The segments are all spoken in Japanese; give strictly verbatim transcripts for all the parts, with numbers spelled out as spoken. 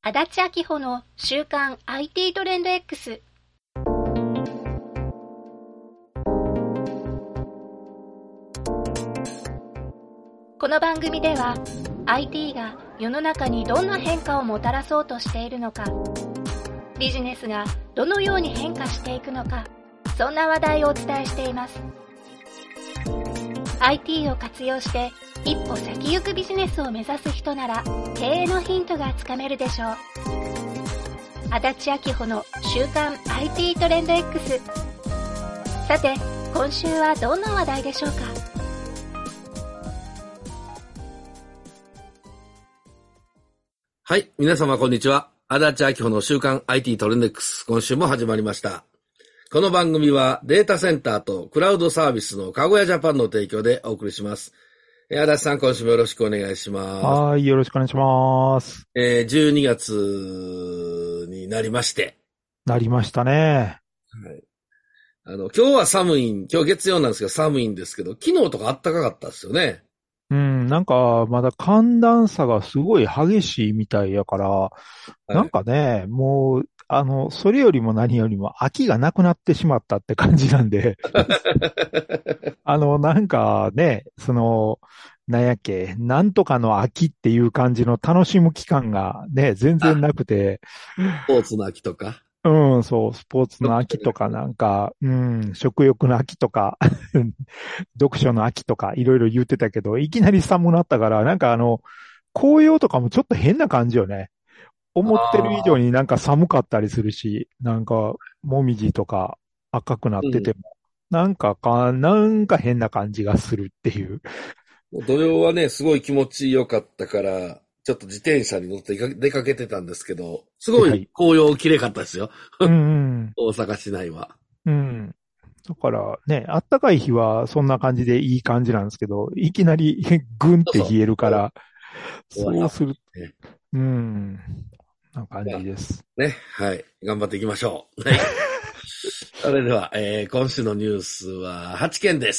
足立明穂の週刊 アイティー トレンド X。 この番組では アイティー が世の中にどんな変化をもたらそうとしているのか、ビジネスがどのように変化していくのか、そんな話題をお伝えしています。 アイティー を活用して一歩先行くビジネスを目指す人なら経営のヒントがつかめるでしょう。足立明穂の週刊 アイティー トレンド X。 さて今週はどんな話題でしょうか。 はい、皆様こんにちは。足立明穂の週刊 アイティー トレンド X、 今週も始まりました。この番組はデータセンターとクラウドサービスのかごやジャパンの提供でお送りします。足立さん、今週もよろしくお願いします。 はい、よろしくお願いします。 えー、じゅうにがつになりまして。 なりましたね。 はい。あの、今日は寒い、今日月曜なんですけど寒いんですけど、昨日とか暖かかったですよね。 うん、なんか、まだ寒暖差がすごい激しいみたいやから、はい、なんかね、もう、あの、それよりも何よりも秋がなくなってしまったって感じなんで、あの、なんかね、その、なんやっけ、なんとかの秋っていう感じの楽しむ期間がね、全然なくて。 スポーツの秋とか。 うん、そう、スポーツの秋とかなんか、うん、食欲の秋とか、読書の秋とか、いろいろ言ってたけど、いきなり寒くなったから、なんかあの、紅葉とかもちょっと変な感じよね。思ってる以上になんか寒かったりするし、なんか、もみじとか赤くなってても、うん、なんかか、なんか変な感じがするっていう。 土曜はね、すごい気持ちよかったから、ちょっと自転車に乗って出かけてたんですけど、すごい紅葉綺麗かったですよ。はい、うんうん、大阪市内は。 うん。だからね、あったかい日はそんな感じでいい感じなんですけど、いきなりぐんって冷えるから、そうそう、そうすると、ね、うん、な感じです。 ね、はい。頑張っていきましょう。はい。それでは、えー、今週のニュースははちけんです。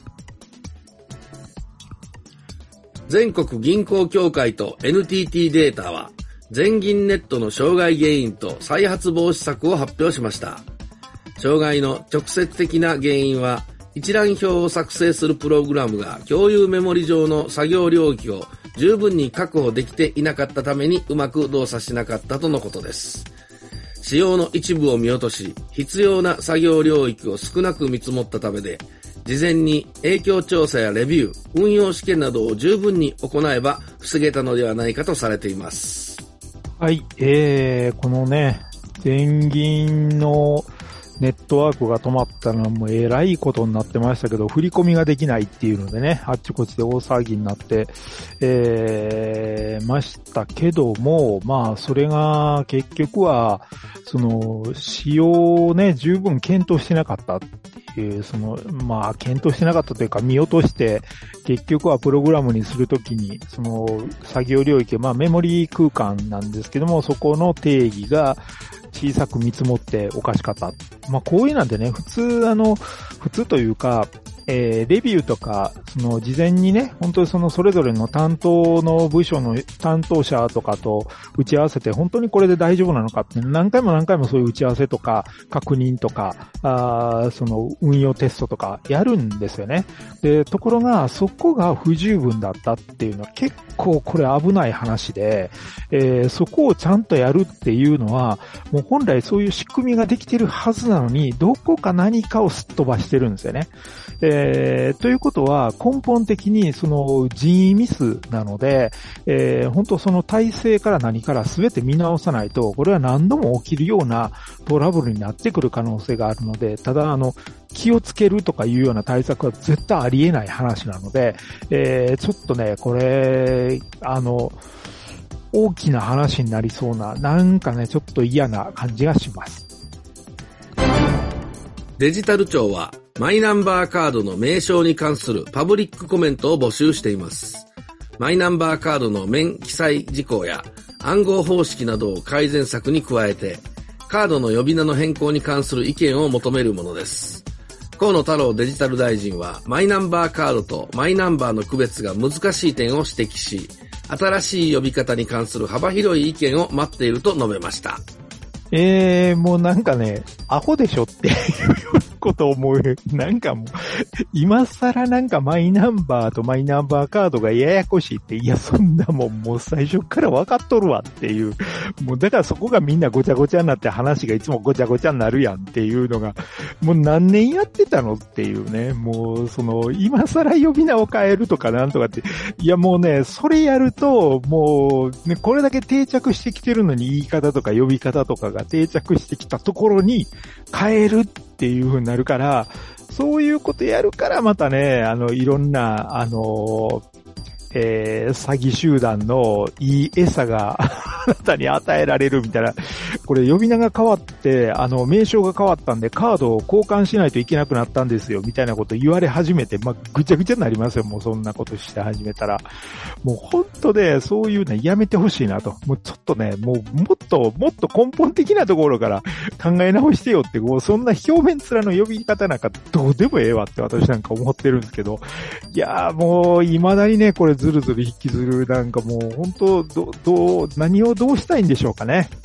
全国銀行協会と エヌティーティー データは、全銀ネットの障害原因と再発防止策を発表しました。障害の直接的な原因は、一覧表を作成するプログラムが共有メモリ上の作業領域を十分に確保できていなかったためにうまく動作しなかったとのことです。仕様の一部を見落とし、必要な作業領域を少なく見積もったためで、事前に影響調査やレビュー、運用試験などを十分に行えば防げたのではないかとされています。 はい、えー、このね、全銀のネットワークが止まったのはもうえらいことになってましたけど、振り込みができないっていうのでね、あっちこっちで大騒ぎになって、えー、ましたけども、まあ、それが結局は、その、使用をね、十分検討してなかったっていう、その、まあ、検討してなかったというか、見落として、結局はプログラムにするときに、その、作業領域、まあ、メモリー空間なんですけども、そこの定義が、小さく見積もっておかしかった。まあ、こういうなんでね、普通、あの、普通というか、えー、レビューとか、その、事前にね、本当にその、それぞれの担当の部署の担当者とかと打ち合わせて、本当にこれで大丈夫なのかって、何回も何回もそういう打ち合わせとか、確認とか、あその、運用テストとかやるんですよね。で、ところが、そこが不十分だったっていうのは結構これ危ない話で、えー、そこをちゃんとやるっていうのは、もう本来そういう仕組みができてるはずなのに、どこか何かをすっ飛ばしてるんですよね。えー、ということは根本的にその人為ミスなので、えー、本当その体制から何から全て見直さないと、これは何度も起きるようなトラブルになってくる可能性があるので、ただあの、気をつけるとかいうような対策は絶対ありえない話なので、えー、ちょっとね、これ、あの、大きな話になりそうな、なんかね、ちょっと嫌な感じがします。 デジタル庁は、マイナンバーカードの名称に関するパブリックコメントを募集しています。マイナンバーカードの面記載事項や暗号方式などを改善策に加えて、カードの呼び名の変更に関する意見を求めるものです。河野太郎デジタル大臣は、マイナンバーカードとマイナンバーの区別が難しい点を指摘し、 新しい呼び方に関する幅広い意見を待っていると述べました。 えー、もうなんかね、アホでしょっていうことを思う。なんかもう、今更なんかマイナンバーとマイナンバーカードがややこしいって、いや、そんなもんもう最初から分かっとるわっていう。もうだからそこがみんなごちゃごちゃになって話がいつもごちゃごちゃになるやんっていうのが、もう何年やってたのっていうね。もうその、今更呼び名を変えるとかなんとかって、いやもうね、それやると、もう、ね、これだけ定着してきてるのに言い方とか呼び方とかが定着してきたところに変えるっていう風になるから、そういうことやるからまたね、あの、いろんな、あの、えー、詐欺集団のいい餌があなたに与えられるみたいな。これ呼び名が変わって、あの、名称が変わったんでカードを交換しないといけなくなったんですよ、みたいなこと言われ始めて、まあ、ぐちゃぐちゃになりますよ、もうそんなことして始めたら。もう本当で、そういうのやめてほしいなと。もうちょっとね、もうもっと、もっと根本的なところから考え直してよって、もうそんな表面面の呼び方なんかどうでもええわって私なんか思ってるんですけど、いやーもう未だにね、これずるずる引きずる、なんかもう本当、ど、どう、何をどうしたいんでしょうかね。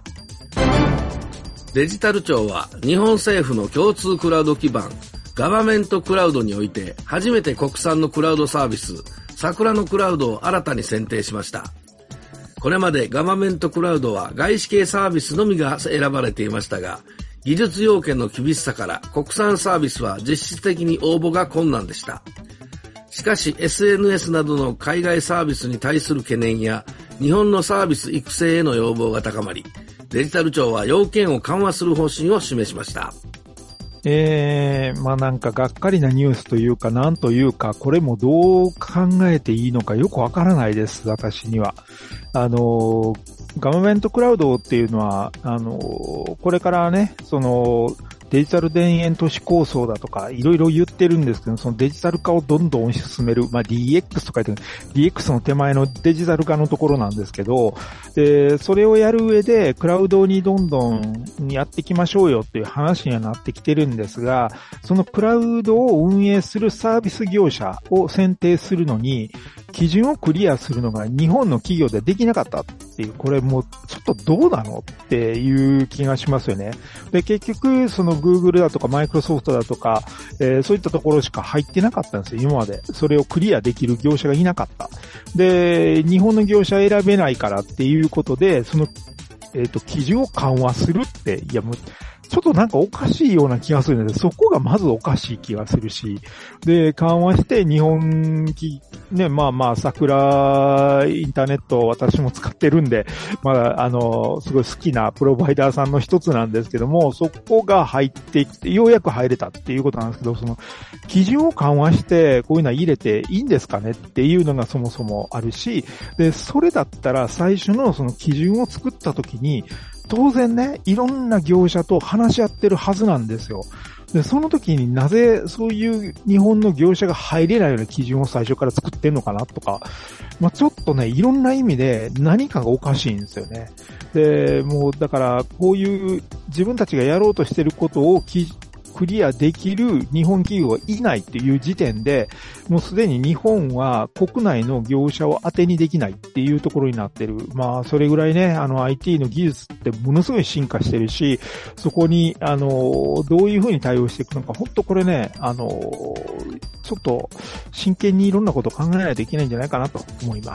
デジタル庁は日本政府の共通クラウド基盤ガバメントクラウドにおいて初めて国産のクラウドサービス桜のクラウドを新たに選定しました。これまでガバメントクラウドは外資系サービスのみが選ばれていましたが、技術要件の厳しさから国産サービスは実質的に応募が困難でした。しかし エスエヌエス などの海外サービスに対する懸念や日本のサービス育成への要望が高まり、デジタル庁は要件を緩和する方針を示しました。 えー、まあなんかがっかりなニュースというかなんというか、これもどう考えていいのかよくわからないです、私には。あの、ガバメントクラウドっていうのは、あの、これからね、その、デジタル田園都市構想だとか、いろいろ言ってるんですけど、そのデジタル化をどんどん推し進める、まあ ディーエックス とか言って、ディーエックス の手前のデジタル化のところなんですけど、で、それをやる上で、クラウドにどんどんやっていきましょうよっていう話にはなってきてるんですが、そのクラウドを運営するサービス業者を選定するのに、基準をクリアするのが日本の企業でできなかったっていう、これもうちょっとどうなのっていう気がしますよね。で、結局、その Google だとか Microsoft だとか、えー、そういったところしか入ってなかったんですよ、今まで。それをクリアできる業者がいなかった。で、日本の業者選べないからっていうことで、その、えっと、基準を緩和するって、いやもう、ちょっとなんかおかしいような気がするので、そこがまずおかしい気がするし、で、緩和して日本き、ね、まあまあ、桜インターネット私も使ってるんで、まあ、あの、すごい好きなプロバイダーさんの一つなんですけども、そこが入ってきて、ようやく入れたっていうことなんですけど、その、基準を緩和して、こういうのは入れていいんですかねっていうのがそもそもあるし、で、それだったら最初のその基準を作った時に、当然ね、いろんな業者と話し合ってるはずなんですよ。で、その時になぜそういう日本の業者が入れないような基準を最初から作ってんのかなとか、まあ、ちょっとね、いろんな意味で何かがおかしいんですよね。で、もうだからこういう自分たちがやろうとしてることをクリアできる日本企業がいないっていう時点で、もうすでに日本は国内の業者を当てにできないっていうところになってる。まあ、それぐらいね、あの アイティー の技術ってものすごい進化してるし、そこに、あの、どういうふうに対応していくのか、本当これね、あの、ちょっと真剣にいろんなことを考えないといけないんじゃないかなと思います。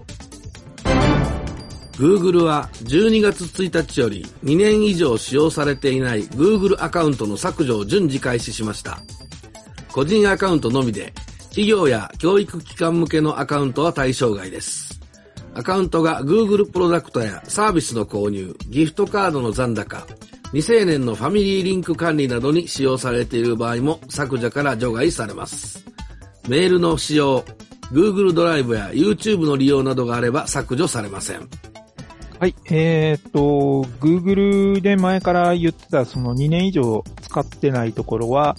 Google はじゅうにがつついたちよりにねん以上使用されていない Google アカウントの削除を順次開始しました。個人アカウントのみで、企業や教育機関向けのアカウントは対象外です。アカウントが Google プロダクトやサービスの購入、ギフトカードの残高、未成年のファミリーリンク管理などに使用されている場合も削除から除外されます。メールの使用、Google ドライブや YouTube の利用などがあれば削除されません。 はい。えーっと、Google で前から言ってたそのにねん以上使ってないところは、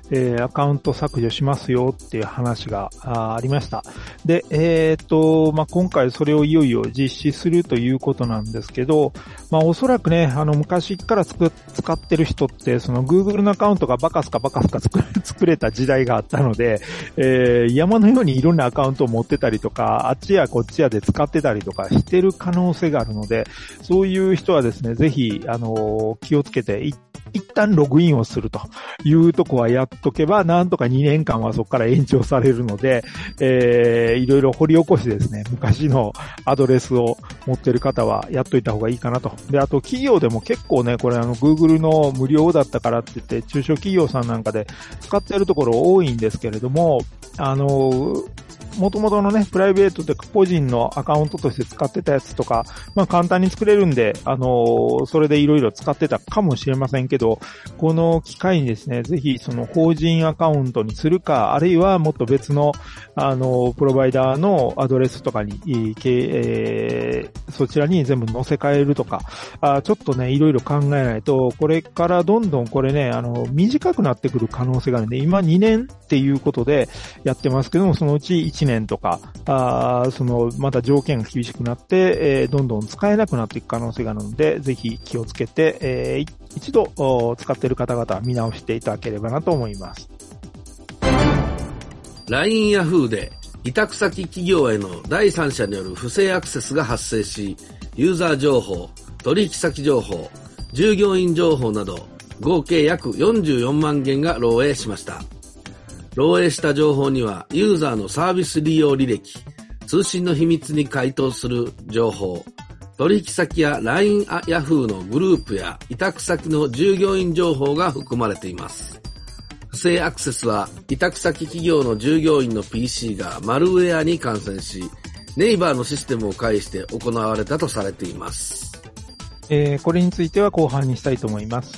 えー、アカウント削除しますよっていう話が あ, ありました。で、えっと、まあ、今回それをいよいよ実施するということなんですけど、まあ、おそらくね、あの、昔からつく使ってる人って、その Google のアカウントがバカスカバカスカ作れ、作れた時代があったので、えー、山のようにいろんなアカウントを持ってたりとか、あっちやこっちやで使ってたりとかしてる可能性があるので、そういう人はですね、ぜひ、あの、気をつけて、一旦ログインをするというとこはやっとけば、なんとかにねんかんはそこから延長されるので、えー、いろいろ掘り起こしてですね、昔のアドレスを持ってる方はやっといた方がいいかなと。で、あと企業でも結構ね、これあの Google の無料だったからって言って、中小企業さんなんかで使ってるところ多いんですけれども、あの、元々のね、プライベートで個人のアカウントとして使ってたやつとか、まあ簡単に作れるんで、あの、それでいろいろ使ってたかもしれませんけど、この機会にですね、ぜひその法人アカウントにするか、あるいはもっと別の、あの、プロバイダーのアドレスとかに、えー、そちらに全部載せ替えるとか、あちょっとね、いろいろ考えないと、これからどんどんこれね、あの、短くなってくる可能性があるんで、今にねんっていうことでやってますけども、そのうちいちねんとか、あその、また条件が厳しくなって、えー、どんどん使えなくなっていく可能性があるので、ぜひ気をつけて、えー、一度使っている方々は見直していただければなと思います。 ライン ヤフーで委託先企業への第三者による不正アクセスが発生し、ユーザー情報、取引先情報、従業員情報など合計約よんじゅうよんまんげんが漏洩しました。漏洩した情報にはユーザーのサービス利用履歴、通信の秘密に該当する情報、取引先や ライン ヤフーのグループや委託先の従業員情報が含まれています。不正アクセスは委託先企業の従業員の ピーシー がマルウェアに感染し、ネイバーのシステムを介して行われたとされています。 えー、これについては後半にしたいと思います。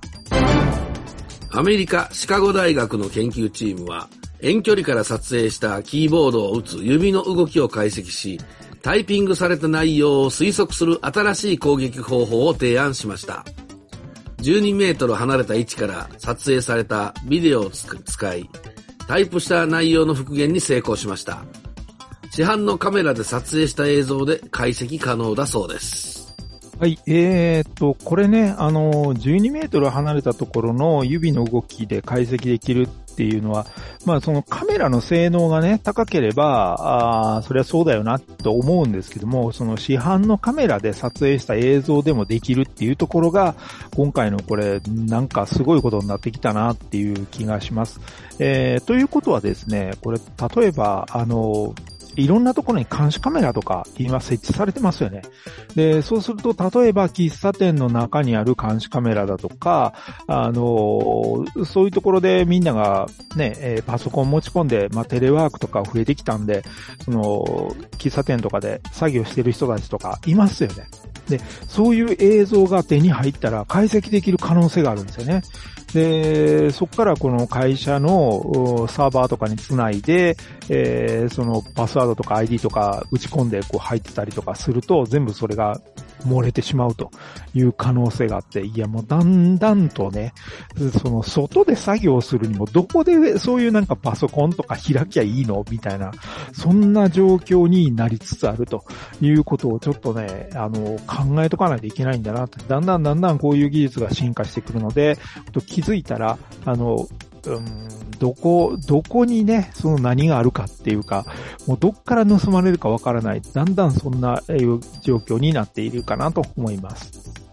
アメリカシカゴ大学の研究チームは遠距離から撮影したキーボードを打つ指の動きを解析し、タイピングされた内容を推測する新しい攻撃方法を提案しました。じゅうにメートル離れた位置から撮影されたビデオを使い、タイプした内容の復元に成功しました。市販のカメラで撮影した映像で解析可能だそうです。 はい、えーっと、これね、あの、じゅうにメートル離れたところの指の動きで解析できるっていうのは、まあそのカメラの性能がね、高ければ、ああ、そりゃそうだよなと思うんですけども、その市販のカメラで撮影した映像でもできるっていうところが、今回のこれ、なんかすごいことになってきたなっていう気がします。えー、ということはですね、これ、例えば、あの、いろんなところに監視カメラとか今設置されてますよね。で、そうすると、例えば喫茶店の中にある監視カメラだとか、あの、そういうところでみんながね、えー、パソコン持ち込んで、まあ、テレワークとか増えてきたんで、その、喫茶店とかで作業してる人たちとかいますよね。で、そういう映像が手に入ったら解析できる可能性があるんですよね。で、そこからこの会社のサーバーとかにつないで、えー、そのパスワードとか アイディー とか打ち込んでこう入ってたりとかすると、全部それが漏れてしまうという可能性があって、いやもうだんだんとね、その外で作業するにもどこでそういうなんかパソコンとか開きゃいいのみたいな、そんな状況になりつつあるということをちょっとね、あの、考えとかないといけないんだなって、だんだんだんだんこういう技術が進化してくるので、気づいたら、あの、うん、どこ、どこにね、その何があるかっていうか、もうどっから盗まれるかわからない、だんだんそんな状況になっているかなと思います。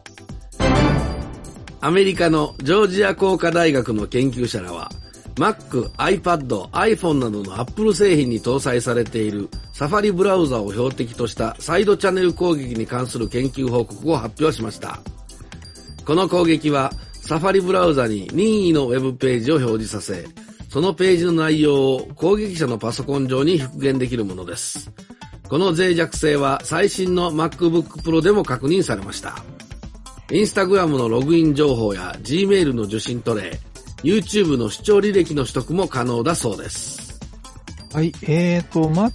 アメリカのジョージア工科大学の研究者らは、Mac、iPad、iPhone などの Apple 製品に搭載されているサファリブラウザを標的としたサイドチャンネル攻撃に関する研究報告を発表しました。この攻撃は、サファリブラウザに任意のウェブページを表示させ、そのページの内容を攻撃者のパソコン上に復元できるものです。この脆弱性は最新の MacBook Pro でも確認されました。インスタグラムのログイン情報や Gmail の受信トレイ、YouTube の視聴履歴の取得も可能だそうです。 はい、えーと、Mac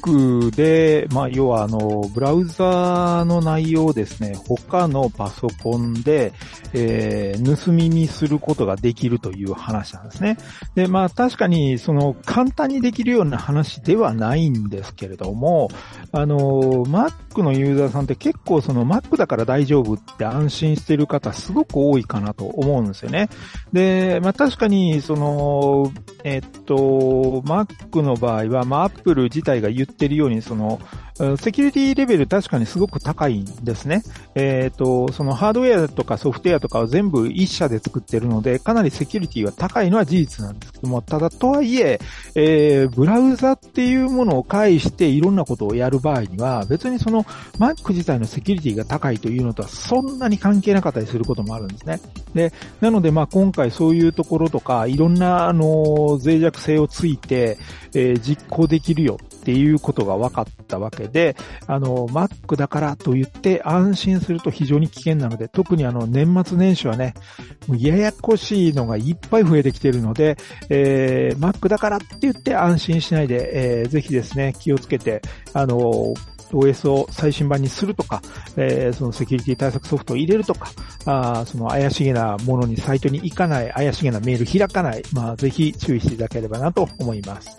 Mac で、まあ、要はあの、ブラウザーの内容をですね、他のパソコンで、えー、盗み見することができるという話なんですね。で、まあ、確かに、その、簡単にできるような話ではないんですけれども、あの、Mac のユーザーさんって結構その Mac だから大丈夫って安心してる方すごく多いかなと思うんですよね。で、まあ、確かに、その、えっと、Mac の場合は、まあ、Apple 自体が言ってるように、その、セキュリティレベル確かにすごく高いんですね。えっと、そのハードウェアとかソフトウェアとかを全部一社で作ってるので、かなりセキュリティは高いのは事実なんですけども、ただとはいえ、えー、ブラウザっていうものを介していろんなことをやる場合には、別にその Mac 自体のセキュリティが高いというのとはそんなに関係なかったりすることもあるんですね。で、なのでまあ今回そういうところとか、いろんなあの脆弱性をついて、えー、実行できるよっていうことが分かったわけで、あの Mac だからと言って安心すると非常に危険なので、特にあの年末年始はね、もうややこしいのがいっぱい増えてきているので、えー、Mac だからって言って安心しないで、えー、ぜひですね、気をつけて、あの、オーエス を最新版にするとか、えー、そのセキュリティ対策ソフトを入れるとか、あその怪しげなものにサイトに行かない、怪しげなメール開かない、まあぜひ注意していただければなと思います。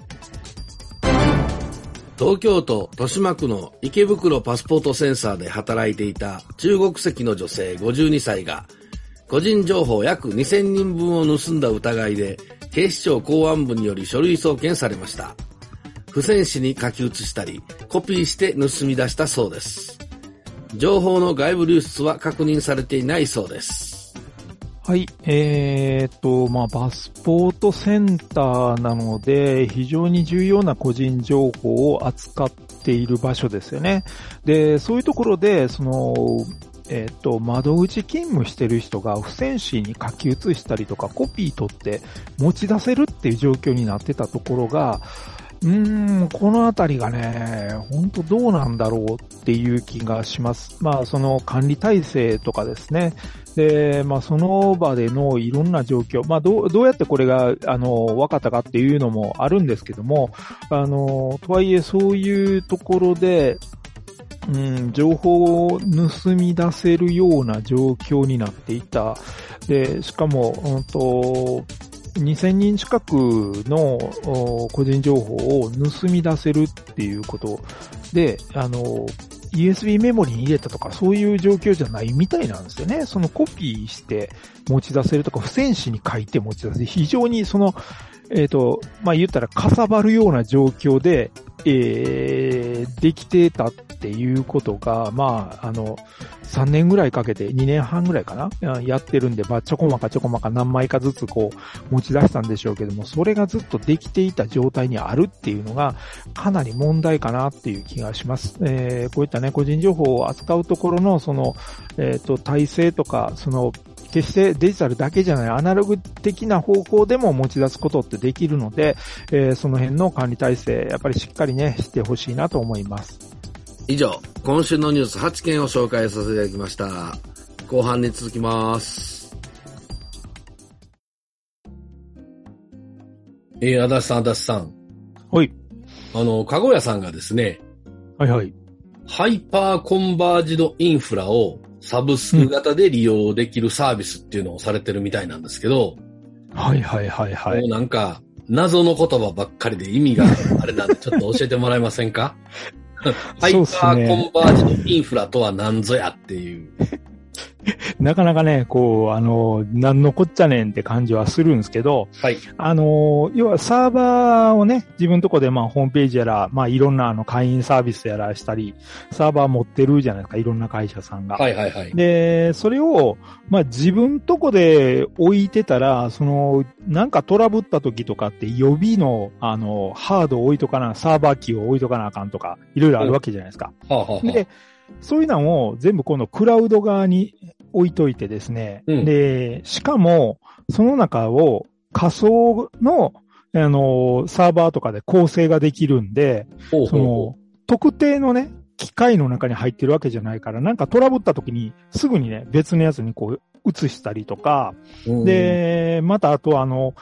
東京都豊島区の池袋パスポートセンサーで働いていた中国籍の女性ごじゅうにさいが、個人情報約にせんにんぶんを盗んだ疑いで警視庁公安部により書類送検されました。付箋紙に書き写したりコピーして盗み出したそうです。情報の外部流出は確認されていないそうです。 はい、えーっと、まあ、パスポートセンターなので、非常に重要な個人情報を扱っている場所ですよね。で、そういうところで、その、えーっと、窓口勤務してる人が付箋紙に書き写したりとか、コピー取って持ち出せるっていう状況になってたところが、うーん、このあたりがね、本当どうなんだろうっていう気がします。まあ、その管理体制とかですね。で、まあ、その場でのいろんな状況、まあ、どう、どうやってこれが、あの、分かったかっていうのもあるんですけども、あの、とはいえそういうところで、うん、情報を盗み出せるような状況になっていた。で、しかも、うんと、にせんにん近くの個人情報を盗み出せるっていうことで、あの、ユーエスビー メモリに入れたとかそういう状況じゃないみたいなんですよね。そのコピーして持ち出せるとか、付箋紙に書いて持ち出せる。非常にその、えっと、まあ、言ったらかさばるような状況で、えー、できてたっていうことが、まあ、あの、さんねんぐらいかけて、にねんはんぐらいかなやってるんで、まあ、ちょこまかちょこまか何枚かずつこう、持ち出したんでしょうけども、それがずっとできていた状態にあるっていうのが、かなり問題かなっていう気がします。えー、こういったね、個人情報を扱うところの、その、えっと、体制とか、その、決してデジタルだけじゃないアナログ的な方法でも持ち出すことってできるので、えー、その辺の管理体制、やっぱりしっかりね、してほしいなと思います。 以上、今週のニュースはちけんを紹介させていただきました。後半に続きます。えー、足立さん、足立さん。 はい。 あの、かごやさんがですね、 はいはい。 ハイパーコンバージドインフラをサブスク型で利用できるサービスっていうのをされてるみたいなんですけど、 はいはいはいはい。 もうなんか、謎の言葉ばっかりで意味があれなんでちょっと教えてもらえませんか？ハイパーコンバージドインフラとは何ぞやっていう。 なかなかね、こう、あの、なんのこっちゃねんって感じはするんですけど、 はい。 あの、要はサーバーをね、自分のとこでまあホームページやら、まあいろんなあの会員サービスやらしたり、サーバー持ってるじゃないですか、いろんな会社さんが。 はいはいはい。 で、それを、まあ自分とこで置いてたら、その、なんかトラブった時とかって予備の、あの、ハードを置いとかな、サーバー機を置いとかなあかんとか、いろいろあるわけじゃないですか。 はあはあはあ、 で、そういうのを全部このクラウド側に置いといてですね。うん、で、しかも、その中を仮想の、あの、サーバーとかで構成ができるんで、ほうほうほう、その、特定のね、機械の中に入ってるわけじゃないから、なんかトラブった時にすぐにね、別のやつにこう移したりとか、で、またあとあの、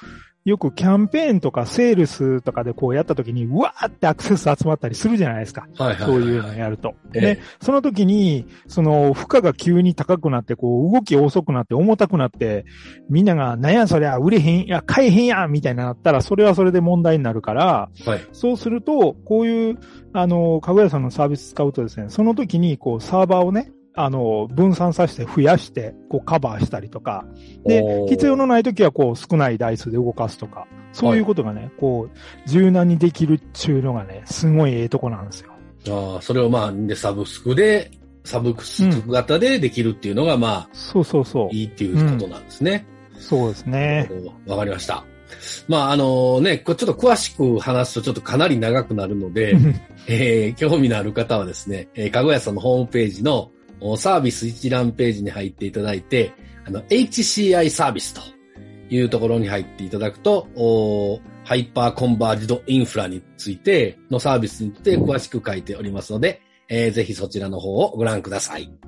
よくキャンペーンとかセールスとかでこうやった時に、うわーってアクセス集まったりするじゃないですか。 はいはいはいはい。 そういうのやると。 ええで、その時に、その負荷が急に高くなって、こう動き遅くなって重たくなって、みんなが、なんやそりゃ売れへん、いや、買えへんやんみたいになったら、それはそれで問題になるから、 はい。 そうすると、こういう、あの、かぐやさんのサービス使うとですね、その時に、こう、サーバーをね、あの、分散させて増やして、こう、カバーしたりとか、でお、ー必要のない時は、こう、少ない台数で動かすとか、そういうことがね、こう、柔軟にできるっていうのがね、すごいええとこなんですよ。 ああ、それをまあ、で、サブスクで、サブスク型でできるっていうのが、まあ、 そうそうそう。 いいっていうことなんですね。 そうですね。 わかりました。まあ、あのね、これちょっと詳しく話すとちょっとかなり長くなるので、えー、興味のある方はですね、えー、かごやさんのホームページのサービス一覧ページに入っていただいて、あの、エイチシーアイ サービスというところに入っていただくと、おハイパーコンバージドインフラについてのサービスについて詳しく書いておりますので、えー、ぜひそちらの方をご覧ください。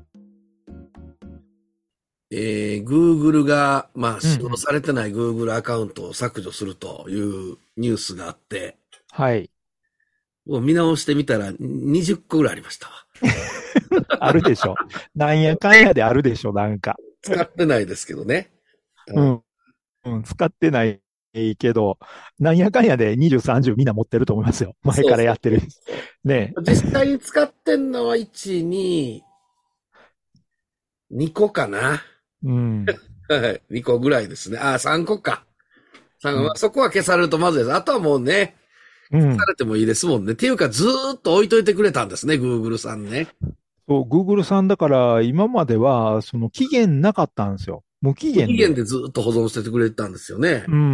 えー、Google が、まあ、使用されてない Google アカウントを削除するというニュースがあって、 はい。 もう見直してみたらにじゅっこぐらいありましたわ。 あるでしょ。なんやかんやであるでしょ、なんか。 使ってないですけどね。 うん。うん、使ってないけど、なんやかんやでにじゅう、さんじゅうみんな持ってると思いますよ。前からやってる。ね実際に使ってんのはいち、に、にこかな。 うん。 はい。にこぐらいですね。あ、さんこか。さんこ、 うんまあそこは消されるとまずいです。あとはもうね、 うん。 消されてもいいですもんね。っていうかずーっと置いといてくれたんですね、Google さんね。 そう、Google さんだから、今までは、その期限なかったんですよ。無期限で。 期限でずーっと保存しててくれてたんですよね。 うん。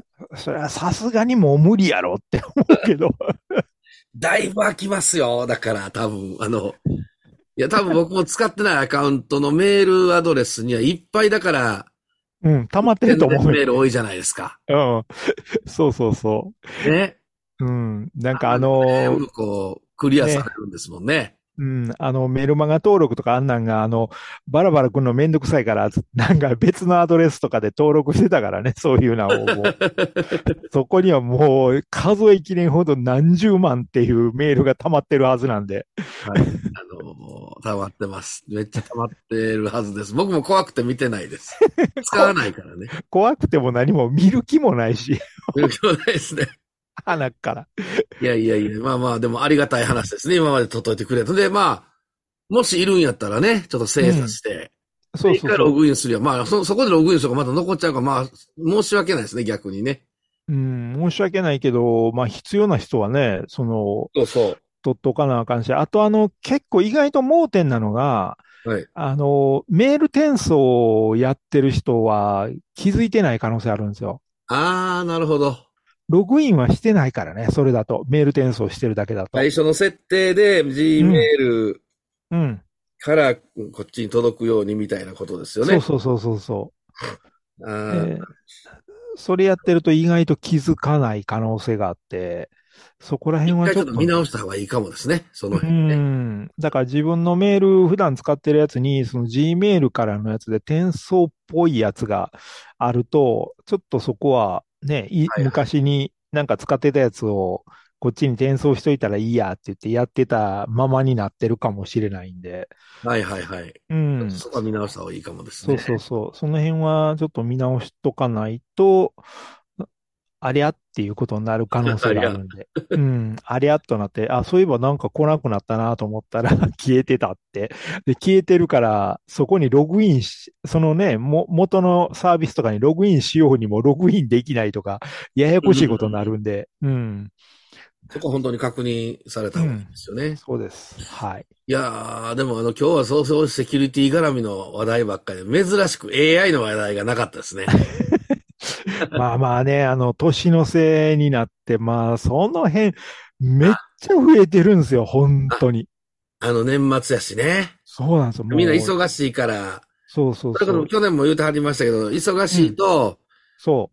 それはさすがにもう無理やろって思うけど。 だいぶ空きますよ。だから多分、あの、いや多分僕も使ってないアカウントのメールアドレスにはいっぱいだから、 うん、溜まってると思うよ。 メール多いじゃないですか。 うん。そうそうそね。 う。うん。なんかあの全部こう、クリアさね、 れるんですもんね。 うん、あの、メルマガ登録とかあんなんが、あの、バラバラくんのめんどくさいから、なんか別のアドレスとかで登録してたからね、そういうのをもう。そこにはもう数えきれんほど何十万っていうメールが溜まってるはずなんで。 はい。あのー溜まってます。めっちゃ溜まってるはずです。僕も怖くて見てないです。使わないからね。 怖くても何も見る気もないし、 見る気もないですね。 鼻から。 いやいやいや、まあまあ、でもありがたい話ですね。今まで届いてくれた。で、まあ、もしいるんやったらね、ちょっと精査して、 そうそうそう。 一回ログインするや、まあそ、そこでログインするとまた残っちゃうから、まあ、申し訳ないですね、逆にね。 うん、申し訳ないけど、まあ必要な人はね、その、 そうそ取っとかなあかんし、あとあの、結構意外と盲点なのが、 う。はい。 あの、メール転送をやってる人は気づいてない可能性あるんですよ。 あー、なるほど。 ログインはしてないからね、それだと。メール転送してるだけだと。 最初の設定で Gmail うん。 からこっちに届くようにみたいなことですよね。 そうそうそうそうそあう。 ー、 えーそれやってると意外と気づかない可能性があって、そこら辺はちょっと。 一回ちょっと見直した方がいいかもですね、そのう辺ね。 ん。だから自分のメール、普段使ってるやつに、その Gmail からのやつで転送っぽいやつがあると、ちょっとそこはね、いはいはい。 昔になんか使ってたやつをこっちに転送しといたらいいやって言ってやってたままになってるかもしれないんで。 はいはいはい。 うちょっん。 とそこは見直した方がいいかもですそうね。 そうそう。その辺はちょっと見直しとかないと、ありゃっていうことになる可能性があるんで。うん。ありゃっとなって、あ、そういえばなんか来なくなったなと思ったら消えてたって。で、消えてるから、そこにログインし、そのね、も、元のサービスとかにログインしようにもログインできないとか、ややこしいことになるんで。うん。 そこは本当に確認された方がいいですよね。うん、 そうです。はい。 いやー、でもあの、今日はそうそうセキュリティ絡みの話題ばっかりで、珍しく エーアイ の話題がなかったですね。 まあまあね、あの、年のせいになって、まあ、その辺、めっちゃ増えてるんですよ、本当に。 あ、あの、年末やしね。 そうなんですよ、もう。 みんな忙しいから。 そうそうそう。 それから去年も言うてはりましたけど、忙しいと、うん、 そう。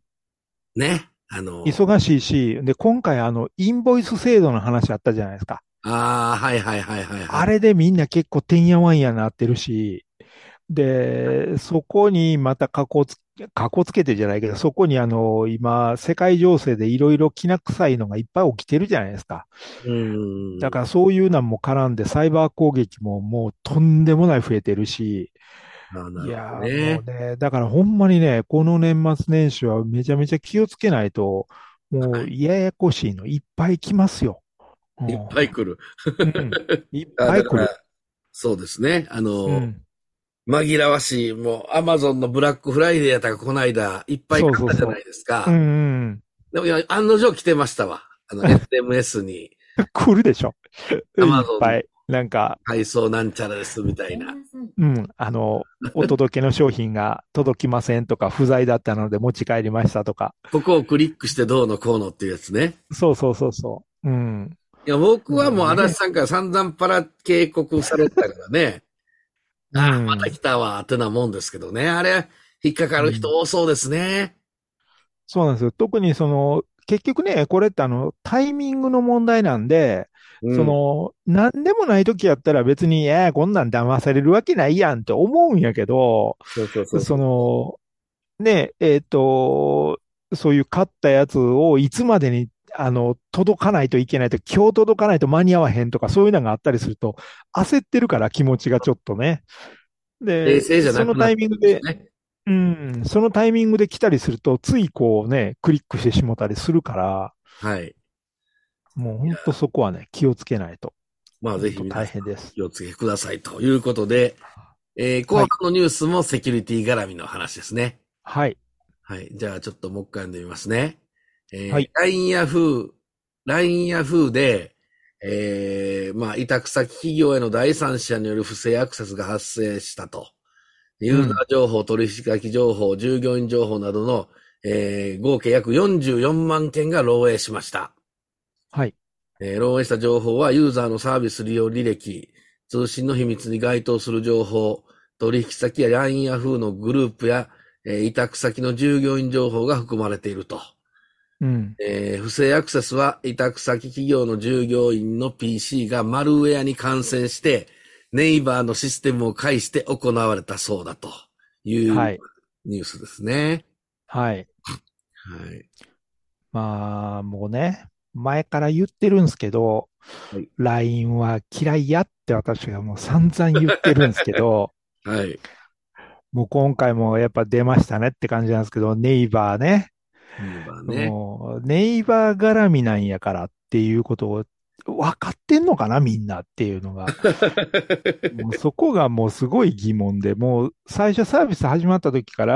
ね。あの、 忙しいし、で、今回あの、インボイス制度の話あったじゃないですか。 ああ、はいはいはいはい、はい。 あれでみんな結構てんやわんやなってるし、 で、そこにまた過去つ、過去つけてじゃないけど、そこにあの、今、世界情勢でいろいろきな臭いのがいっぱい起きてるじゃないですか。 うーん。 だからそういうのも絡んで、サイバー攻撃ももうとんでもない増えてるし、 あ、ないるほどやーもね。 うね、だからほんまにね、この年末年始はめちゃめちゃ気をつけないと、もうややこしいのいっぱい来ますよ。ういっぱい来る。 ん。うん。いっあ、だから、 ぱい来る。 そうですね。あの、 うん。 紛らわしい、もう、アマゾンのブラックフライデーやったか、この間、いっぱいそう買ったじゃなそうそいですう。うか。 ん、 でも、いや、案の定来てましたわ。あの、エスエムエス に、 来るでしょ。 アマゾンいっぱい。なんか、 配送なんちゃらです、みたいな。 うん。あの、お届けの商品が届きませんとか、不在だったので持ち帰りましたとか。 ここをクリックしてどうのこうのっていうやつね。 そうそうそうそう。うん。 いや、僕はもう、足立もうね。 さんから散々パラ警告されてたからね。 うああ、またん。 来たわ、ってなもんですけどね。あれ、引っかかる人うん。 多そうですね。 そうなんですよ。特にその、結局ね、これってあの、タイミングの問題なんで、そうん。 の、なんでもない時やったら別に、えー、こんなん騙されるわけないやんって思うんやけど、 そうそうそうそそう。 の、ね、えっと、そういう買ったやつをいつまでに、あの、届かないといけないと、今日届かないと間に合わへんとか、そういうのがあったりすると、焦ってるから気持ちがちょっとね。で、 冷静じゃそのタイなくなってミングで、 くるんですね。 うん、そのタイミングで来たりすると、ついこうね、クリックしてしもたりするから、 はい。 もう本当そこはね、気をつけないと。 まあ、ぜ本当ひ皆さん大変です。 お気をつけくださいということで、えー後半はい。 のニュースもセキュリティ絡みの話ですね。 はい。 はい。じゃあ、ちょっともう一回読んでみますね。えー、 はい。 ライン ヤフー、ライン ヤフーで、えー、まあ、委託先企業への第三者による不正アクセスが発生したと。ユーザーうん。 情報、取引先情報、従業員情報などの、えー、合計約よんじゅうよんまん件が漏洩しました。 はい。 えー漏洩した情報はユーザーのサービス利用履歴、通信の秘密に該当する情報、取引先や ライン ヤフーのグループや、えー委託先の従業員情報が含まれていると。 うん。 えー不正アクセスは委託先企業の従業員の ピーシー がマルウェアに感染して、ネイバーのシステムを介して行われたそうだというはい。 ニュースですね。 はい。 はい。 まあ、もうね、前から言ってるんですけど、 はい。 ライン は嫌いやって私がもう散々言ってるんですけど、 はい。 もう今回もやっぱ出ましたねって感じなんですけど、ネイバーね。 ネイバーね。 もう、ネイバー絡みなんやからっていうことを分かってんのかなみんなっていうのが。もうそこがもうすごい疑問で、もう最初サービス始まった時から、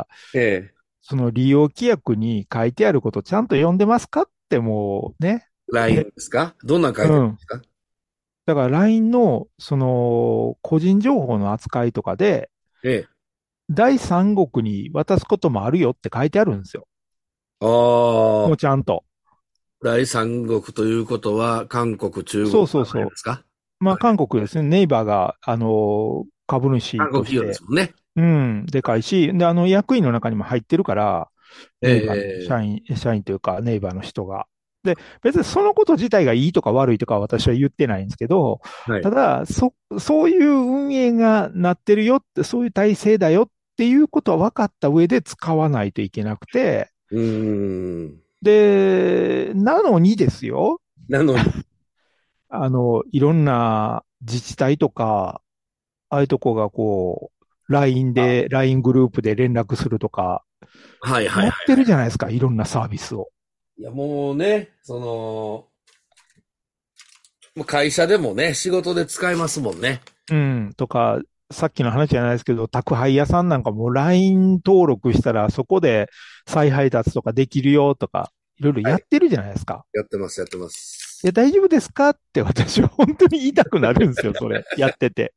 ええ。 その利用規約に書いてあることちゃんと読んでますかってもうね。 ライン ですか？どんなん書いてるんでうん。 すか？ だから ライン の、その、個人情報の扱いとかで、 ええ。 第三国に渡すこともあるよって書いてあるんですよ。 ああ、 もうちゃんと。 第三国ということは、韓国、中国そうそうあの辺そですか？ う。まあ、 はい。 韓国ですね。ネイバーが、あの、株主韓国企業ですとして、 もんね。 うん、でかいし、で、あの、役員の中にも入ってるから、 えネイバーの社え、 員、社員というか、ネイバーの人が。で、別にそのこと自体がいいとか悪いとかは私は言ってないんですけど、 はい。 ただ、そ、そういう運営がなってるよって、そういう体制だよっていうことは分かった上で使わないといけなくて、 うーん。 で、なのにですよ、 なのに、 あの、いろんな自治体とか、ああいうとこがこう、ライン で、ライン グループで連絡するとか、 はいはいはいやってはい。 るじゃないですか、いろんなサービスを。 いや、もうね、その、もう会社でもね、仕事で使えますもんね。 うん、とか、さっきの話じゃないですけど、宅配屋さんなんかも ライン 登録したらそこで再配達とかできるよとか、いろいろはい。 やってるじゃないですか。 やってます、やってまいや、 す。 大丈夫ですかって私は本当に言いたくなるんですよ、それ。やってて。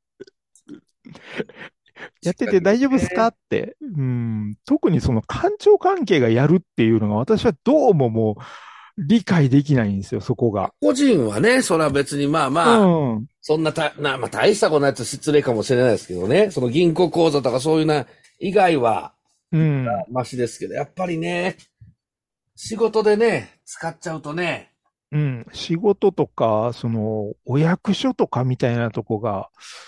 やっててしっかり大丈夫ですかね。 って。うん、特にその官庁関係がやるっていうのが私はどうももう理解できないんですよ、そこが。 個人はね、それは別にまあうまあ、 ん、 そんなた、な、まあ大したことないと失礼かもしれないですけどね、その銀行口座とかそういうな、以外は、 うん、 マシですけど、やっぱりね、仕事でね、使っちゃうとね、 うん。仕事とか、その、お役所とかみたいなとこが、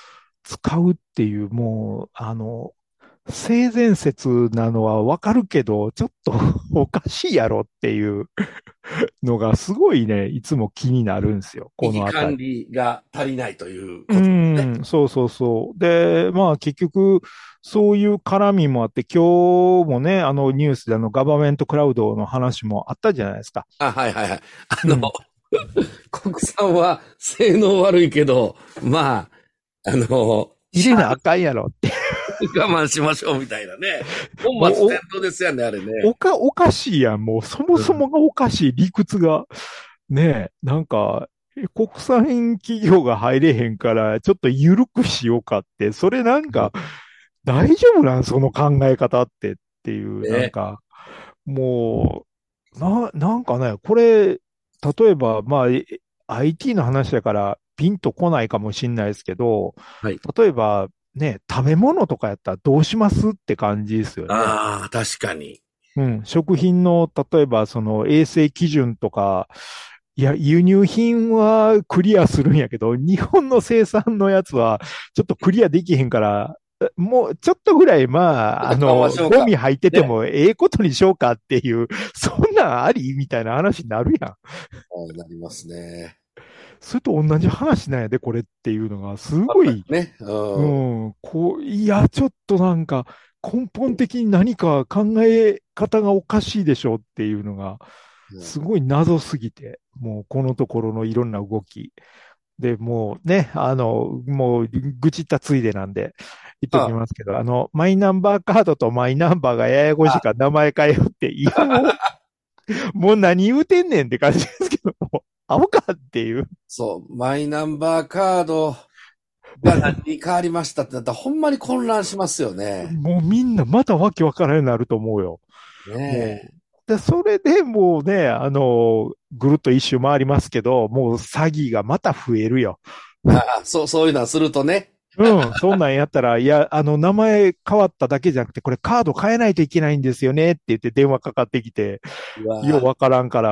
使うっていう、もう、あの、性善説なのはわかるけど、ちょっとおかしいやろっていうのがすごいね、いつも気になるんですよ、 危機このあたり。 管理が足りないといううことですね。 ん、そうそうそう。で、まあ結局、そういう絡みもあって、今日もね、あのニュースであのガバメントクラウドの話もあったじゃないですか。 あ、はいはいはい。あの、 うん。 国産は性能悪いけど、まあ、あの、 入れなあかんやろって。 我慢しましょうみたいなね。本末転もう、 倒ですよね、あれね。 お、おか、おかしいやん。もう、そもそもがおかしい理屈が。ねえ、なんか、え国産企業が入れへんから、ちょっと緩くしようかって、それなんか、大丈夫なんその考え方ってっていう、なんね。 か、もう、な、なんかね、これ、例えば、まあ、え アイティー の話だからピンとこないかもしんないですけど、 はい。 例えば、ね、食べ物とかやったらどうしますって感じですよね。 ああ、確かに。 うん、食品の、例えば、その衛生基準とか、いや、輸入品はクリアするんやけど、日本の生産のやつは、ちょっとクリアできへんから、もう、ちょっとぐらい、まあ、あ我慢の、 しようか。 ゴミ入っててね。 もええことにしようかっていう、そんなんありみたいな話になるやん。 そうなりますね。 それと同じ話なんやで、これっていうのが、すごい、 ね。 ううん。 ん、こう、いや、ちょっとなんか、根本的に何か考え方がおかしいでしょっていうのが、すごい謎すぎて、もうこのところのいろんな動き。で、もうね、あの、もう愚痴ったついでなんで言っときあ、 ますけど、あの、マイナンバーカードとマイナンバーがややこしいから名前変えようって、いやもう、もう何言うてんねんって感じですけども、アホかっていう。 そう、マイナンバーカードが何に変わりましたってなったら、ほんまに混乱しますよね。 もうみんなまたわけわからんようになると思うよ。もねう。で、それでもうね、あの、ぐるっと一周回りますけど、もう詐欺がまた増えるよ。 え。ああ、そう、そういうのはするとね。 うん、そんなんやったら、いや、あの、名前変わっただけじゃなくて、これカード変えないといけないんですよねって言って電話かかってきて、 うわようわからんから、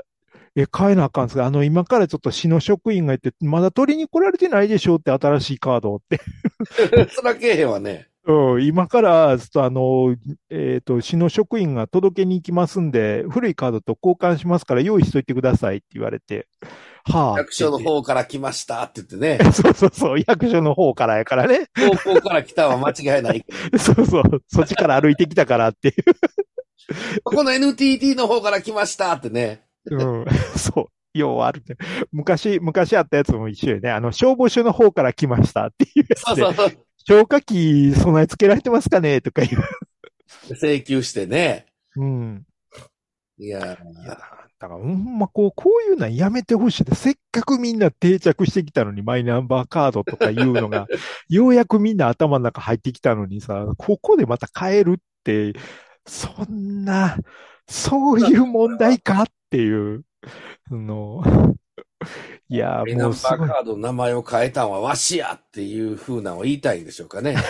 え、変えなあかんすかあの、今からちょっと市の職員がいて、まだ取りに来られてないでしょって新しいカードって。 ぁ。そらけえへんわね。 うん、今から、ちょっとあの、えっと、市の職員が届けに行きますんで、古いカードと交換しますから用意しといてくださいって言われて、はあって役所の言って、 方から来ましたって言ってね。 そうそうそう、役所の方からやからね。 方向から来たは間違いない。 そうそう、そっちから歩いてきたからっていう。 この エヌティーティー の方から来ましたってね。 うん、そう。ようあるね。昔、昔あったやつも一緒よね。あの、消防署の方から来ましたっていうやつで、 そうそうそう。 消火器備え付けられてますかねとか言う。 請求してね。 うん。 いやいや、 ー、 だからほんまこう、こういうのはやめてほしいで、せっかくみんな定着してきたのに、マイナンバーカードとかいうのが、ようやくみんな頭の中入ってきたのにさ、ここでまた変えるって、そんな、そういう問題かっていう、あの、いや、 マイナもうすごい。 ンバーカードの名前を変えたんはわしやっていう風なのを言いたいんでしょうかね。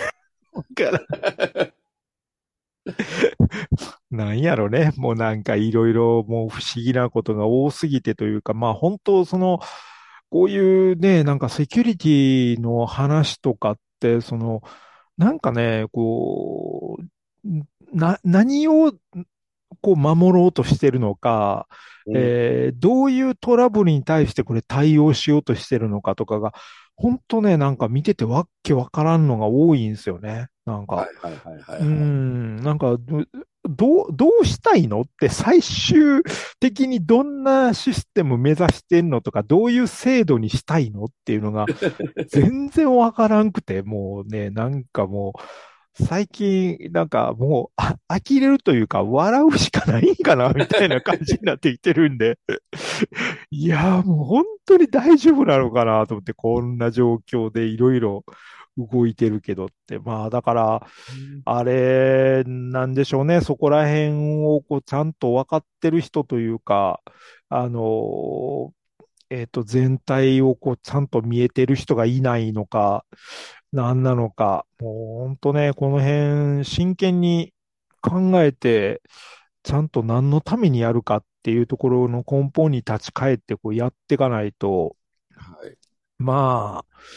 なんやろね。もうなんかいろいろもう不思議なことが多すぎてというか、まあ本当その、こういうね、なんかセキュリティの話とかって、その、なんかね、こう、な、何をこう守ろうとしてるのか、 うん。 えーどういうトラブルに対してこれ対応しようとしてるのかとかが、本当ね、なんか見ててわっけわからんのが多いんですよね。なんか。 はいはいはいはいうーはい。 ん、なんか、どどう、どうしたいのって最終的にどんなシステム目指してんのとか、どういう制度にしたいのっていうのが全然わからんくて、もうね、なんかもう、最近、なんかもう、あ、呆れるというか、笑うしかないんかな、みたいな感じになってきてるんで。いやー、もう本当に大丈夫なのかなと思って、こんな状況でいろいろ動いてるけどって。まあ、だから、あれ、なんでしょうね。そこら辺をこうちゃんと分かってる人というか、あの、えっと、全体をこうちゃんと見えてる人がいないのか、何なのか、もう本当ね、この辺真剣に考えて、ちゃんと何のためにやるかっていうところの根本に立ち返ってこうやっていかないと、 はい。 まあ、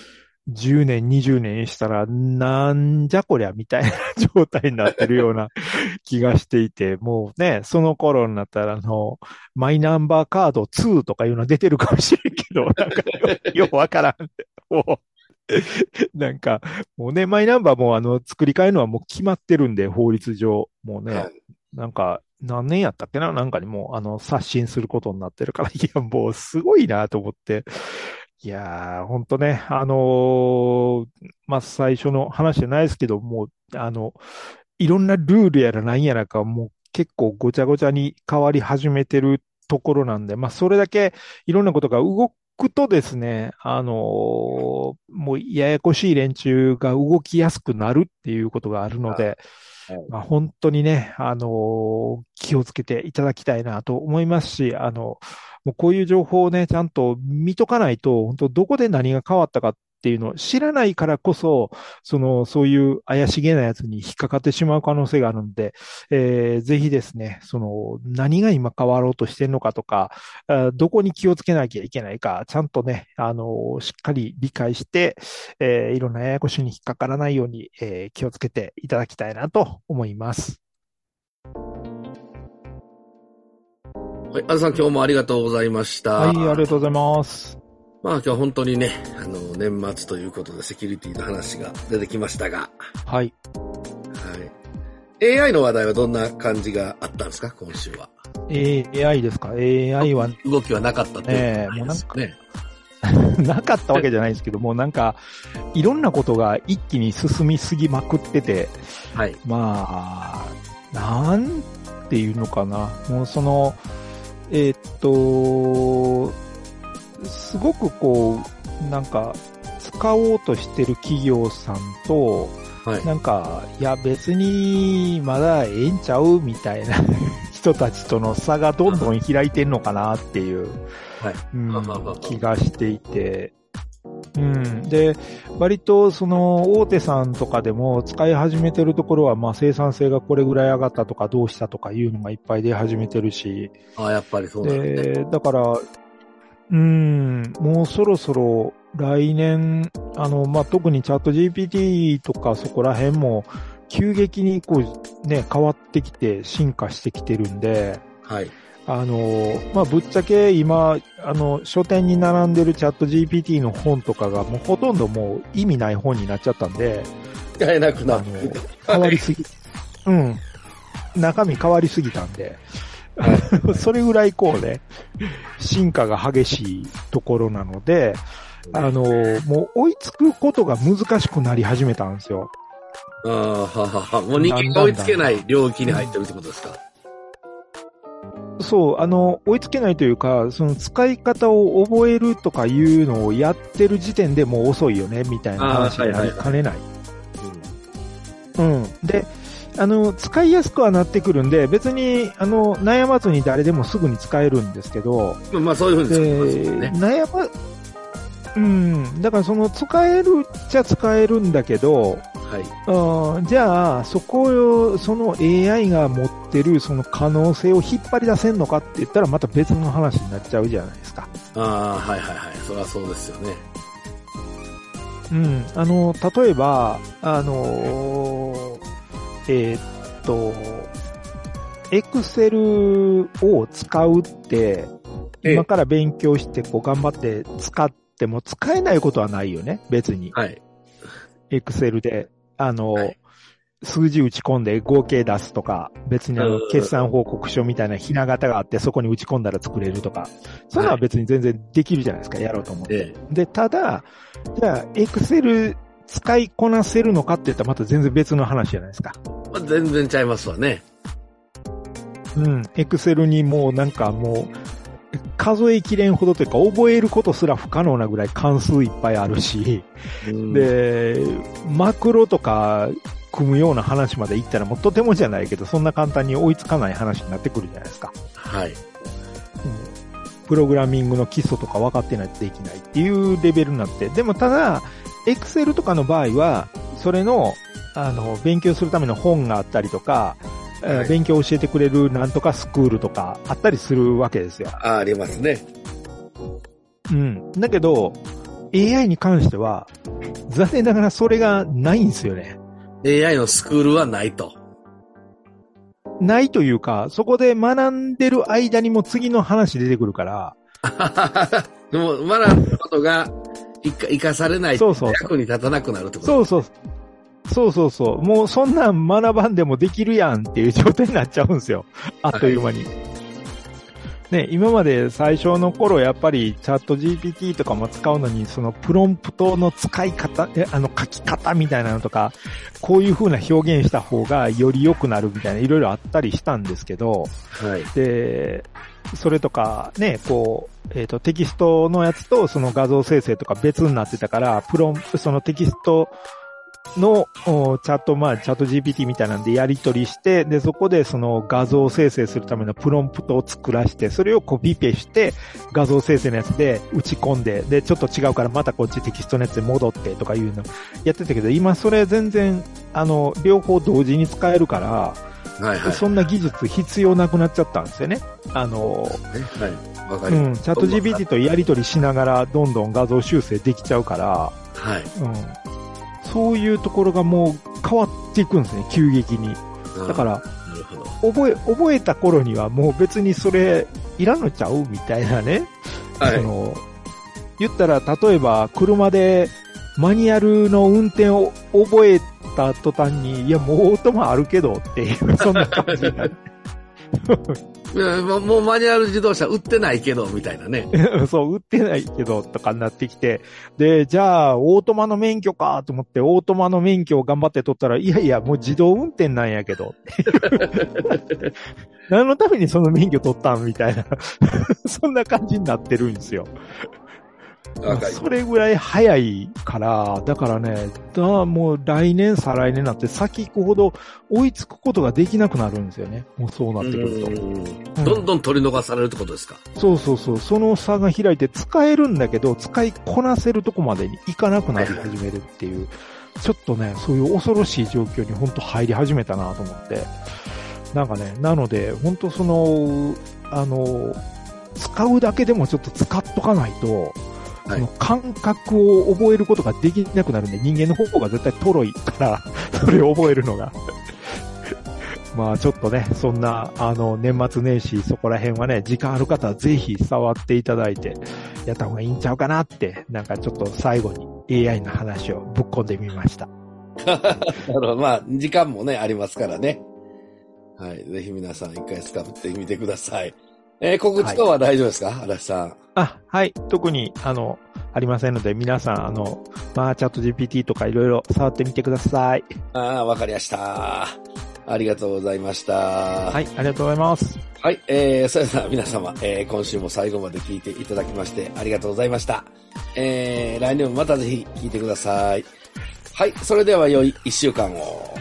じゅうねん、にじゅうねんしたら、なんじゃこりゃみたいな状態になってるような気がしていて、もうね、その頃になったら、あの、マイナンバーカードツーとかいうの出てるかもしれんけど、なんかよ、ようわからん。もう、なんか、もうね、マイナンバーもあの、作り変えるのはもう決まってるんで、法律上。もうね、 はい、 なんか、何年やったっけななんかにもう、あの、刷新することになってるから、いや、もうすごいなと思って。いやー、ほんとね、あのーまあ、最初の話じゃないですけど、もう、あの、いろんなルールやらなんやらか、もう結構ごちゃごちゃに変わり始めてるところなんで、まあ、それだけいろんなことが動くとですね、あのーもうややこしい連中が動きやすくなるっていうことがあるので、 はい、 まあ、本当にね、あのー気をつけていただきたいなと思いますし、あの、もうこういう情報をね、ちゃんと見とかないと、本当どこで何が変わったかっていうのを知らないからこそ、その、そういう怪しげなやつに引っかかってしまう可能性があるので、えーぜひですね、その、何が今変わろうとしてるのかとか、あどこに気をつけなきゃいけないか、ちゃんとね、あの、しっかり理解して、えーいろんなややこしに引っかからないように、えー気をつけていただきたいなと思います。 はい、あずさん今日もありがとうございました。 はい、ありがとうございます。 まあ今日は本当にね、あの、年末ということでセキュリティの話が出てきましたが。 はい。 はい。エーアイ の話題はどんな感じがあったんですか、今週は。 エーアイ ですか エーアイ は。 動きはなかったっていうことですね。 なかったわけじゃないですけども、なんか、いろんなことが一気に進みすぎまくってて、 はい。 まあ、なんていうのかな。もうその、えーっと、すごくこう、なんか、使おうとしてる企業さんと、 はい。 なんか、いや別にまだええんちゃうみたいな人たちとの差がどんどん開いてんのかなっていう、 はい。 うん、気がしていて、うん。で、割とその大手さんとかでも使い始めてるところは、まあ生産性がこれぐらい上がったとかどうしたとかいうのがいっぱい出始めてるし、 ああ、やっぱりそうなんですね。 で、だから、うん、もうそろそろ来年、あの、まあ、特にチャット ジーピーティー とかそこら辺も急激にこうね、変わってきて進化してきてるんで、 はい。 あの、まあ、ぶっちゃけ今、あの、書店に並んでるチャット ジーピーティー の本とかがもうほとんどもう意味ない本になっちゃったんで、 使えなくなある。 の、変わりすぎ、うん、中身変わりすぎたんで、それぐらいこうね、進化が激しいところなので、あの、もう追いつくことが難しくなり始めたんですよ。 ああ、ははは。もう人間が追いつけない領域に入ってるってことですか。 そう、あの、追いつけないというか、その使い方を覚えるとかいうのをやってる時点でもう遅いよね、みたいな話になりかねない。うん。で、あの、使いやすくはなってくるんで、別に、あの、悩まずに誰でもすぐに使えるんですけど、 まあそういうふうに使いますよね。 悩ま、うん、だからその使えるっちゃ使えるんだけど、 はい。 うん、じゃあ、そこを、その エーアイ が持ってるその可能性を引っ張り出せんのかって言ったらまた別の話になっちゃうじゃないですか。 ああ、はいはいはい。そりゃそうですよね。 うん、あの、例えば、あの、えーっと、エクセルを使うって、今から勉強してこう頑張って使っても使えないことはないよね、別に。 はい。 エクセルで、あの、 はい、 数字打ち込んで合計出すとか、別にあの、決算報告書みたいなひな形があってそこに打ち込んだら作れるとか、そんなのは別に全然できるじゃないですか、やろうと思って。 ええ、 で、ただ、じゃあ、エクセル使いこなせるのかって言ったらまた全然別の話じゃないですか。 まあ、全然ちゃいますわね。 うん。エクセルにもうなんかもう、数えきれんほどというか、覚えることすら不可能なぐらい関数いっぱいあるし、うん、で、マクロとか組むような話までいったらもうとてもじゃないけど、そんな簡単に追いつかない話になってくるじゃないですか。 はい。うん、 プログラミングの基礎とか分かってないとできないっていうレベルになって、でもただ、エクセルとかの場合は、それの、あの、勉強するための本があったりとか、はい、勉強を教えてくれるなんとかスクールとかあったりするわけですよ。 あ、ありますね。 うん。だけど、 エーアイ に関しては、残念ながらそれがないんですよね。 エーアイ のスクールはないと。 ないというか、そこで学んでる間にも次の話出てくるから。 でも、学んだことが生かされないと役に立たなくなるってことそうそう。そうそうそう。もうそんなん学ばんでもできるやんっていう状態になっちゃうんですよ。あっという間に。はい、ね、今まで最初の頃やっぱりチャット ジーピーティー とかも使うのに、そのプロンプトの使い方、あの書き方みたいなのとか、こういう風な表現した方がより良くなるみたいな、いろいろあったりしたんですけど、 はい。 で、それとかね、こう、えっと、テキストのやつとその画像生成とか別になってたから、プロン、そのテキストのチャット、まあ、チャット ジーピーティー みたいなんでやり取りして、で、そこでその画像生成するためのプロンプトを作らして、それをコピペして画像生成のやつで打ち込んで、で、ちょっと違うからまたこっちテキストのやつで戻ってとかいうのやってたけど、今それ全然、あの、両方同時に使えるから、はいはい、そんな技術必要なくなっちゃったんですよね。あの、はい、わかります。うん、チャット ジーピーティー とやり取りしながらどんどん画像修正できちゃうから、はい。うん。そういうところがもう変わっていくんですね、急激に。だから、覚え、覚えた頃にはもう別にそれいらんのちゃうみたいなね。はい。その、言ったら例えば車でマニュアルの運転を覚えた途端に、いやもうオートマあるけどっていう、そんな感じになる。 いやもうマニュアル自動車売ってないけど、みたいなね。 そう、売ってないけど、とかになってきて。で、じゃあ、オートマの免許かと思って、オートマの免許を頑張って取ったら、いやいや、もう自動運転なんやけど。何のためにその免許取ったんみたいな。そんな感じになってるんですよ。それぐらい早いから、だからね、だもう来年、再来年になって先行くほど追いつくことができなくなるんですよね。もうそうなってくると。 うん、どんどん取り逃されるってことですか？ そうそうそう。その差が開いて使えるんだけど、使いこなせるとこまでにいかなくなり始めるっていう、ちょっとね、そういう恐ろしい状況に本当入り始めたなと思って。なんかね、なので、本当その、あの、使うだけでもちょっと使っとかないと、その感覚を覚えることができなくなるんで、人間の方が絶対トロいから、それを覚えるのが。まあちょっとね、そんな、あの、年末年始そこら辺はね、時間ある方はぜひ触っていただいて、やった方がいいんちゃうかなって、なんかちょっと最後に エーアイ の話をぶっ込んでみました。 なるほど。まあ、時間もね、ありますからね。はい。ぜひ皆さん一回使ってみてください。えー、告知等は大丈夫ですか、はい、足立さん。 あ、はい。特に、あの、ありませんので、皆さん、あの、まあ、チャット ジーピーティー とかいろいろ触ってみてください。 ああ、わかりました。ありがとうございました。 はい、ありがとうございます。 はい、えー、それでは皆様、えー、今週も最後まで聞いていただきまして、ありがとうございました。えー、来年もまたぜひ聞いてください。はい、それでは良い一週間を。